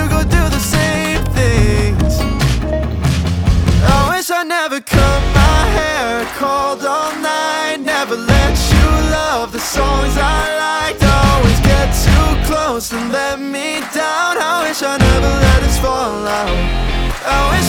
go do the same things. I wish I never cut my hair, called all night, never let you love the songs I liked. Always get too close and let me down. I wish I never let us fall out. I wish